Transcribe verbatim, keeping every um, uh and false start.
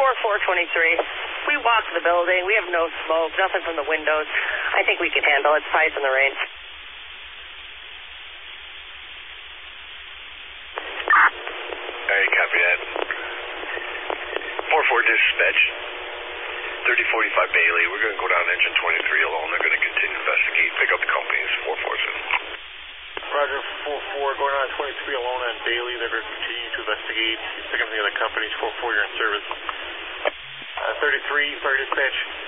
four four twenty-three. We walked the building. We have no smoke, nothing from the windows. I think we can handle it. It's probably from the rain. Alright, copy that. four four dispatch. thirty forty-five Bailey. We're going to go down engine twenty-three alone. They're going to continue to investigate. Pick up the companies. four four seven. Roger, four four, going on twenty-three alone on Bailey. They're going to continue to investigate. Pick up the other companies. four four, you're in service. Uh, thirty-three, sorry, dispatch.